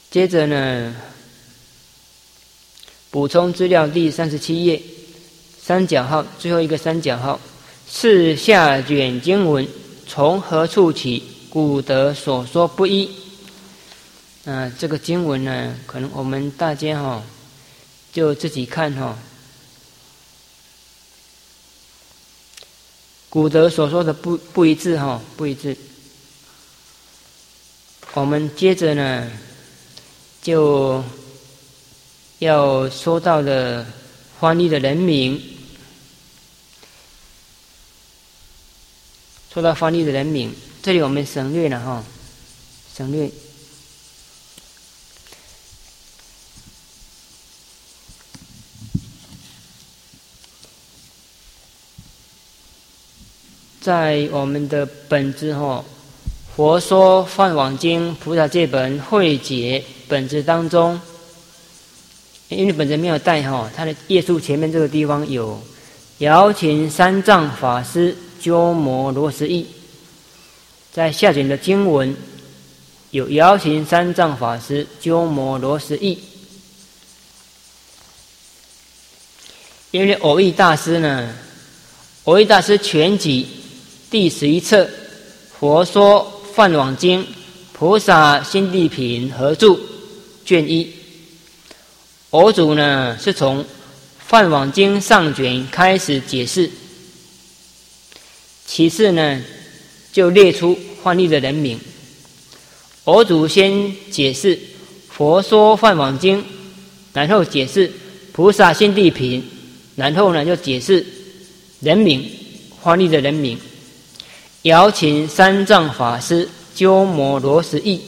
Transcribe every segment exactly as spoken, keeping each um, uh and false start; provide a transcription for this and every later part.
接着呢，补充资料第三十七页，三角号最后一个三角号，是下卷经文从何处起？古德所说不一。呃，这个经文呢，可能我们大家哈、哦、就自己看哈、哦。古德所说的不不一致哈、哦，不一致。我们接着呢，就要说到的翻译的人名，说到翻译的人名，这里我们省略了哈，省略。在我们的本子哈，《佛说梵网经菩萨戒本汇解》本子当中，因为本子没有带哈，它的页数前面这个地方有瑶琴三藏法师鸠摩罗什译，在下卷的经文有瑶琴三藏法师鸠摩罗什译。因为偶益大师呢，偶益大师全集第十一册《佛说梵网经菩萨心地品合著》卷一，偶主呢是从梵网经上卷开始解释，其次呢就列出翻译的人名。偶主先解释佛说梵网经，然后解释菩萨心地品，然后呢就解释人名，翻译的人名。瑶琴三藏法师鸠摩罗什译。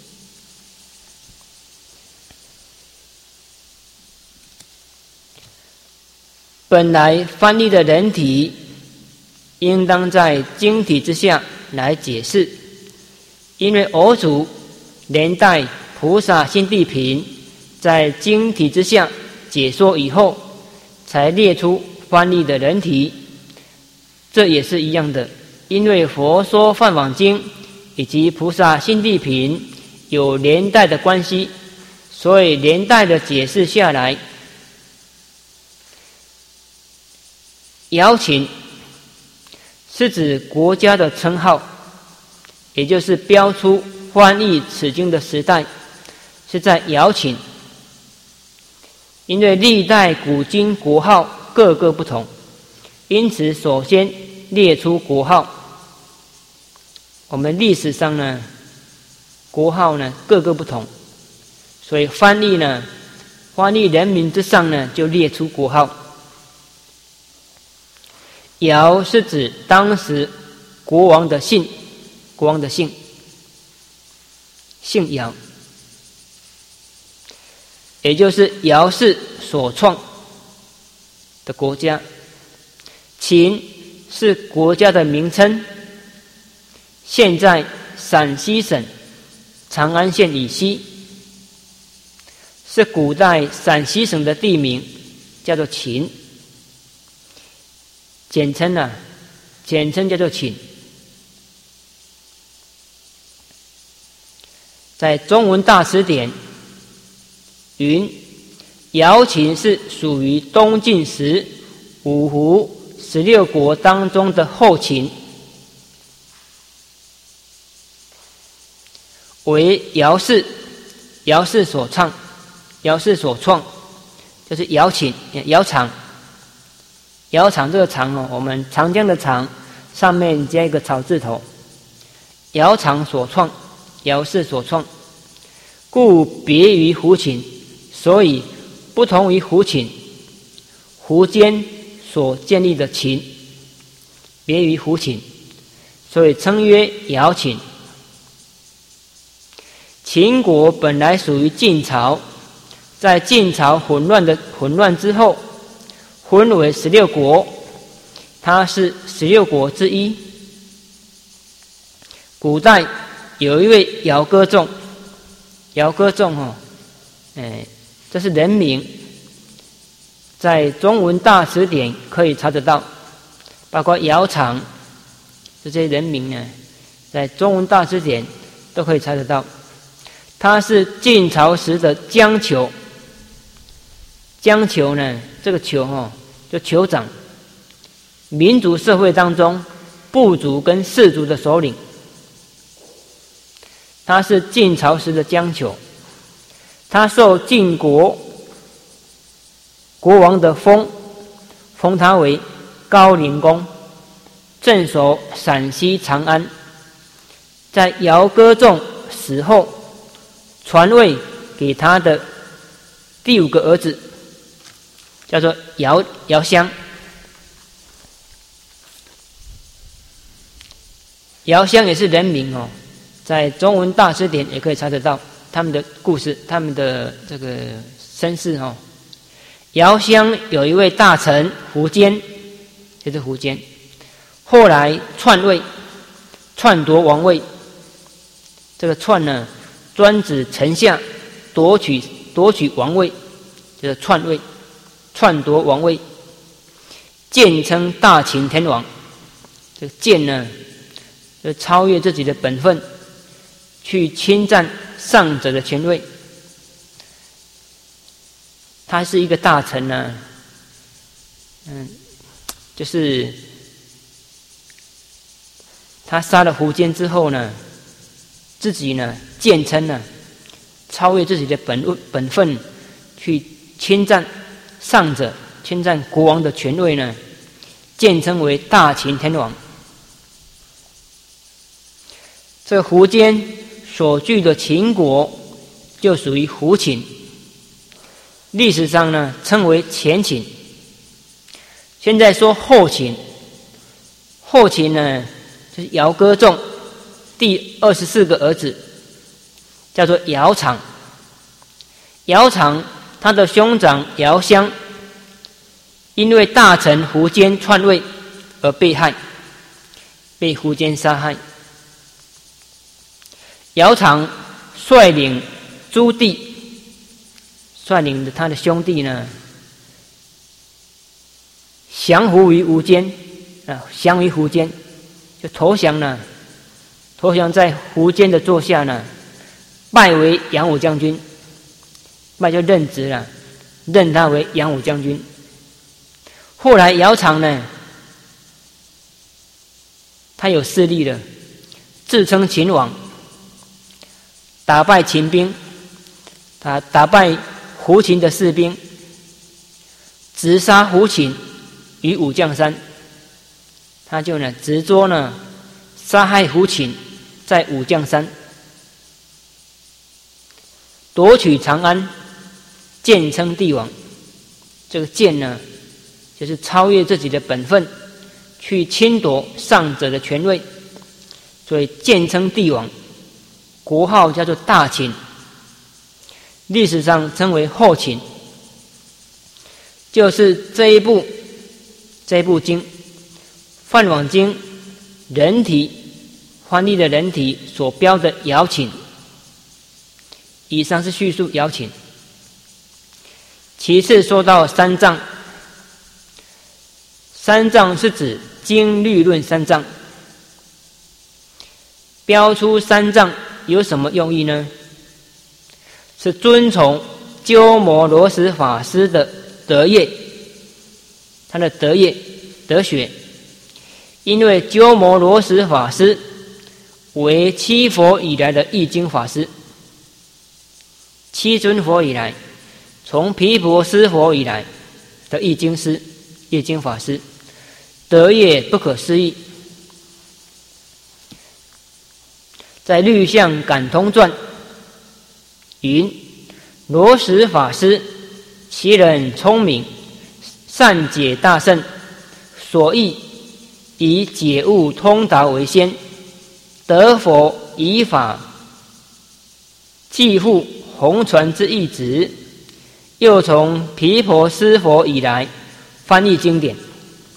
本来翻译的人体应当在经体之下来解释，因为偶主连带菩萨心地品在经体之下解说以后，才列出翻译的人体。这也是一样的，因为佛说梵网经以及菩萨心地品有连带的关系，所以连带的解释下来。瑶琴是指国家的称号，也就是标出翻译此经的时代是在瑶琴，因为历代古今国号各个不同，因此首先列出国号。我们历史上呢，国号呢各个不同，所以翻译呢，翻译人名之上呢就列出国号。瑶是指当时国王的姓，国王的姓，姓瑶，也就是瑶氏所创的国家。秦是国家的名称，现在陕西省长安县以西，是古代陕西省的地名，叫做秦，简称啊，简称叫做秦。在中文大辞典云，瑶琴是属于东晋时五胡十六国当中的后秦，为瑶氏，瑶氏所创，瑶氏所创，就是瑶琴，瑶场。瑶场这个场哦，我们长江的长上面加一个草字头，瑶场所创，瑶氏所创，故别于胡琴，所以不同于胡琴，胡间所建立的琴，别于胡琴，所以称曰瑶琴。秦国本来属于晋朝，在晋朝混乱的混乱之后，分为十六国，它是十六国之一。古代有一位姚歌仲，姚歌仲哦，哎，这是人名，在中文大辞典可以查得到，包括姚常这些人名呢，在中文大辞典都可以查得到。 他是晋朝时的江酋。江酋呢，这个酋哦，就酋长，民族社会当中部族跟氏族的首领。他是晋朝时的江酋，他受晋国国王的封，封他为高陵公，镇守陕西长安。在姚歌仲死后，传位给他的第五个儿子，叫做姚姚襄。姚襄也是人名哦，在中文大词典也可以查得到他们的故事，他们的这个身世哦。姚襄有一位大臣苻坚，就是苻坚，后来篡位，篡夺王位。这个篡呢，专指臣下夺取夺取王位，就是篡位，篡夺王位。渐称大秦天王。这个渐呢，就超越自己的本分，去侵占上者的权位。他是一个大臣呢，嗯，就是他杀了苻坚之后呢，自己呢渐称呢，超越自己的本本分，去侵占上者，侵占国王的权位呢，渐称为大秦天王。这个苻坚所据的秦国就属于胡秦，历史上呢称为前秦。现在说后秦，后秦呢就是姚歌仲第二十四个儿子，叫做姚苌。姚苌他的兄长姚襄，因为大臣苻坚篡位而被害，被苻坚杀害。姚苌率领诸弟，率领他的兄弟呢，降服于苻坚啊，降于苻坚，就投降了，投降在苻坚的座下呢，拜为扬武将军，拜就任职了，任他为扬武将军。后来姚苌呢，他有势力了，自称秦王，打败秦兵，他打败胡秦的士兵，直杀胡秦于武将山。他就呢直捉呢杀害胡秦在武将山，夺取长安，渐称帝王。这个渐呢，就是超越自己的本分，去侵夺上者的权位，所以渐称帝王。国号叫做大秦，历史上称为后秦。就是这一部这一部经《梵网经》人体翻译的人体所标的姚秦。以上是叙述姚秦。其次说到三藏，三藏是指经律论三藏。标出三藏有什么用意呢？是遵从鸠摩罗什法师的德业，他的德业德学。因为鸠摩罗什法师为七佛以来的译经法师，七尊佛以来，从毗婆尸佛以来的译经师、译经法师，德业不可思议。在《律相感通传》云：罗什法师其人聪明，善解大圣，所译以解悟通达为先，得佛以法继护弘传之义旨，又从毗婆尸佛以来翻译经典。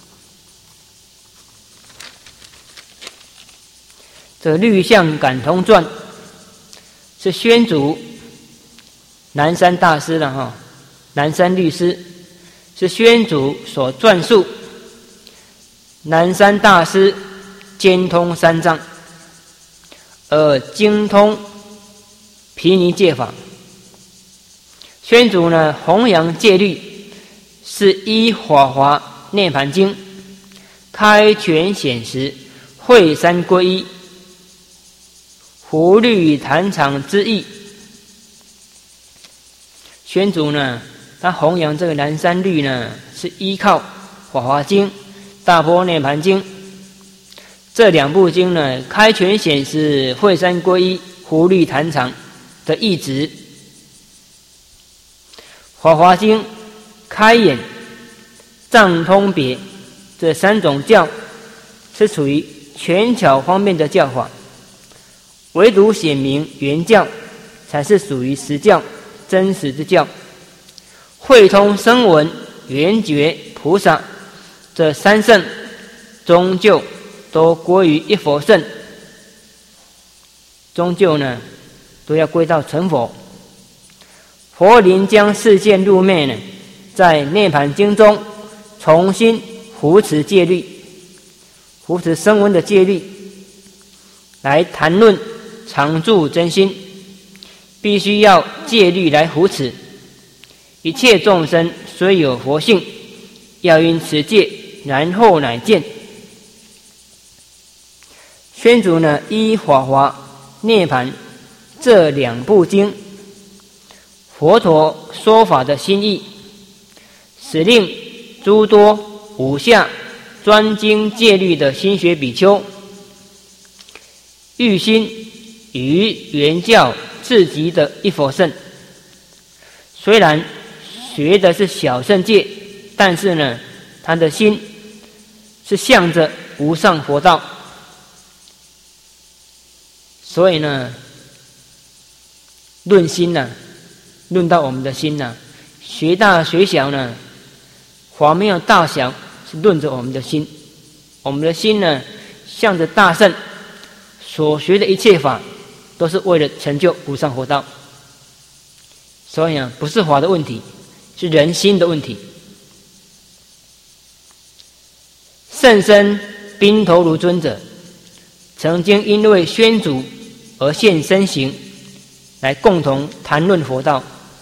这《律相感通传》是宣祖南山大师了哈，南山律师是宣祖所撰述。南山大师兼通三藏，而精通毗尼戒法。宣祖呢弘扬戒律，是依《法华涅盘经》开权显实，会三归一，胡律坛场之意。宣祖呢，他弘扬这个南山律呢，是依靠《法华经》、《大般涅盘经》这两部经呢，开权显实，会三归一，胡律坛场的意旨。法华经开眼、藏通别这三种教是属于权巧方面的教法，唯独显明原教才是属于实教、真实之教。会通声闻、缘觉、菩萨这三圣，终究都归于一佛圣，终究呢都要归到成佛。佛临将世界入灭呢，在涅盘经中重新扶持戒律，扶持声闻的戒律，来谈论常住真心，必须要戒律来扶持。一切众生虽有佛性，要因持戒，然后乃见。宣祖呢，依法华、涅盘这两部经，佛陀说法的心意，使令诸多五下专精戒律的心学比丘，欲心于原教至极的一佛圣。虽然学的是小乘戒，但是呢，他的心是向着无上佛道。所以呢，论心呢、啊，论到我们的心呢、啊，学大学小呢，法没有大小，是论着我们的心。我们的心呢，向着大圣所学的一切法，都是为了成就无上佛道。所以啊，不是法的问题，是人心的问题。圣僧宾头卢尊者曾经因为宣祖而现身形，来共同谈论佛道。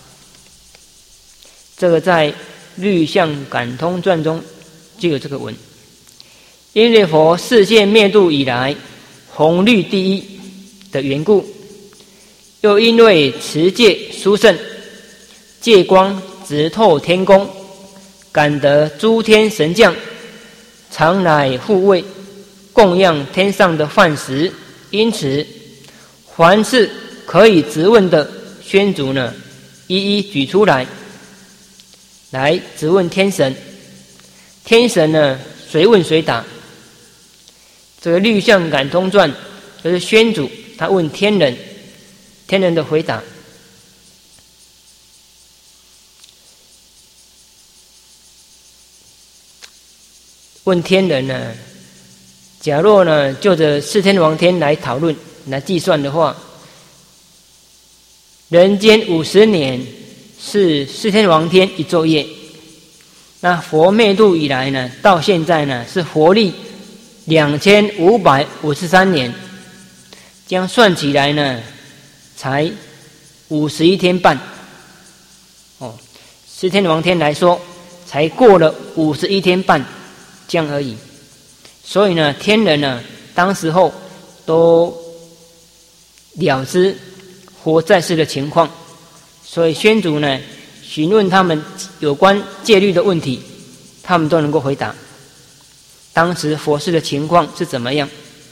这个在《律相感通传》中就有这个文。因为佛世界灭度以来，弘律第一的缘故，又因为持戒殊胜，戒光直透天宫，感得诸天神将常来护卫，供养天上的饭食。因此凡是可以质问的宣祖呢，一一举出来，来质问天神。天神呢，随问随答。这个《律相感通传》就是宣祖他问天人，天人的回答。问天人呢，假若呢就着四天王天来讨论来计算的话，人间五十年是四天王天一昼夜。那佛灭度以来呢，到现在呢是佛历两千五百五十三年，这样算起来呢，才五十一天半。哦，四天王天来说，才过了五十一天半，这样而已。所以呢，天人呢，当时候都了知活在世的情况，所以宣祖呢，询问他们有关戒律的问题，他们都能够回答。当时佛世的情况是怎么样？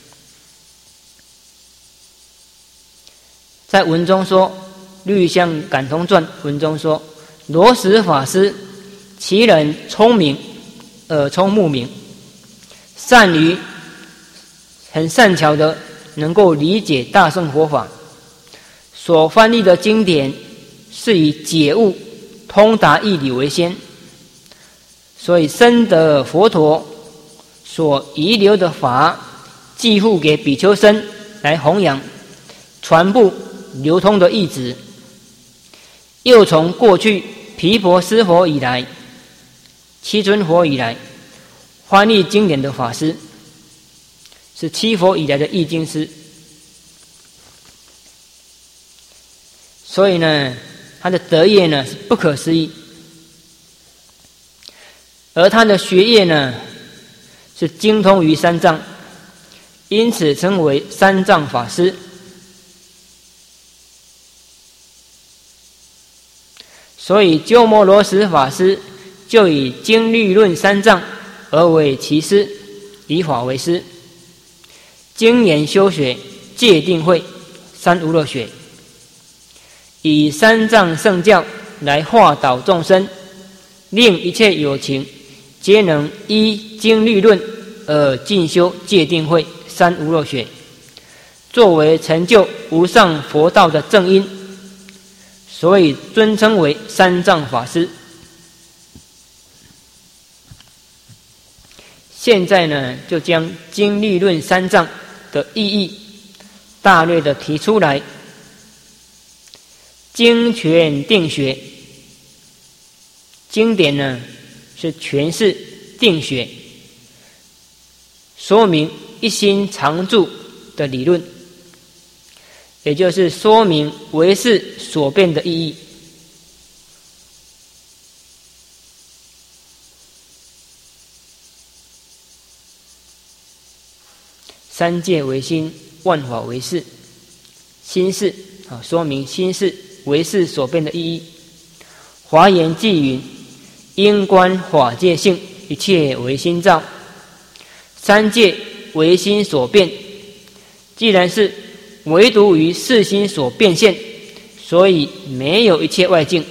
在文中说，《律相感通传》文中说，罗什法师其人聪明，耳聪目明，善于很善巧的能够理解大乘佛法，所翻译的经典是以解悟通达义理为先，所以深得佛陀所遗留的法，寄付给比丘僧来弘扬，传布流通的义旨。又从过去毗婆尸佛以来，七尊佛以来，翻译经典的法师，是七佛以来的译经师。 所以呢，他的德业呢是不可思议，而他的学业呢是精通于三藏，因此称为三藏法师。所以鸠摩罗什法师就以经律论三藏而为其师，以法为师，精研修学戒定慧三无漏学，以三藏圣教来化导众生，令一切有情皆能依经律论而进修戒定慧三无漏学，作为成就无上佛道的正因，所以尊称为三藏法师。现在呢，就将经律论三藏的意义大略的提出来。经权定学，经典呢是诠释定学，说明一心常住的理论，也就是说明唯识所变的意义。三界唯心，万法唯识，心识啊，说明心识唯识所变的意义。华严记云：因观法界性，一切唯心造。三界唯心所变，既然是唯独于四心所变现，所以没有一切外境，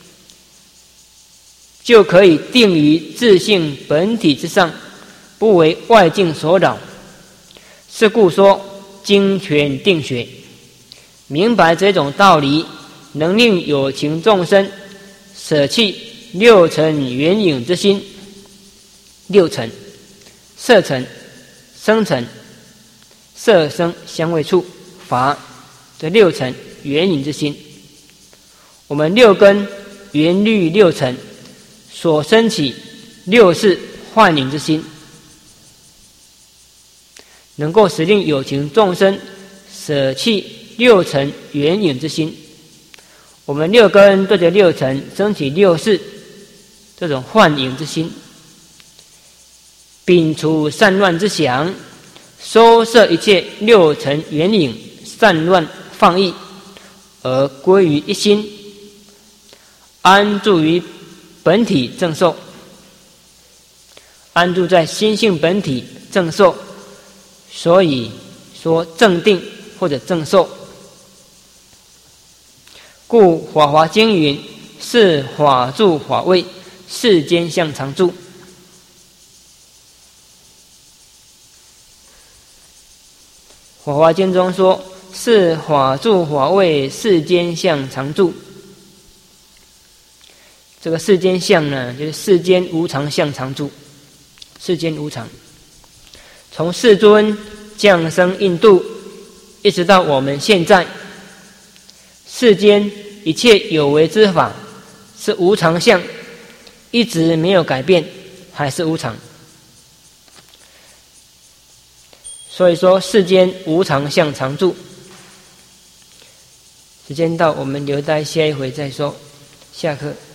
就可以定于自性本体之上，不为外境所扰。是故说经权定学，明白这种道理，能令有情众生舍弃六尘缘影之心。六尘：色尘、声尘、色声香味触法，这六尘缘影之心。我们六根缘虑六尘所生起六识幻影之心，能够使令有情众生舍弃六尘缘影之心。我们六根对着六尘升起六识这种幻影之心，摒除散乱之想，收摄一切六尘缘影散乱放逸，而归于一心，安住于本体正受，安住在心性本体正受，所以说正定或者正受。故法华经云：是法住法位，世间相常住。法华经中说：是法住法位，世间相常住。这个世间相呢，就是世间无常相常住。世间无常，从世尊降生印度，一直到我们现在，世间一切有为之法是无常相，一直没有改变，还是无常。所以说世间无常相常住。时间到，我们留待下一回再说。下课。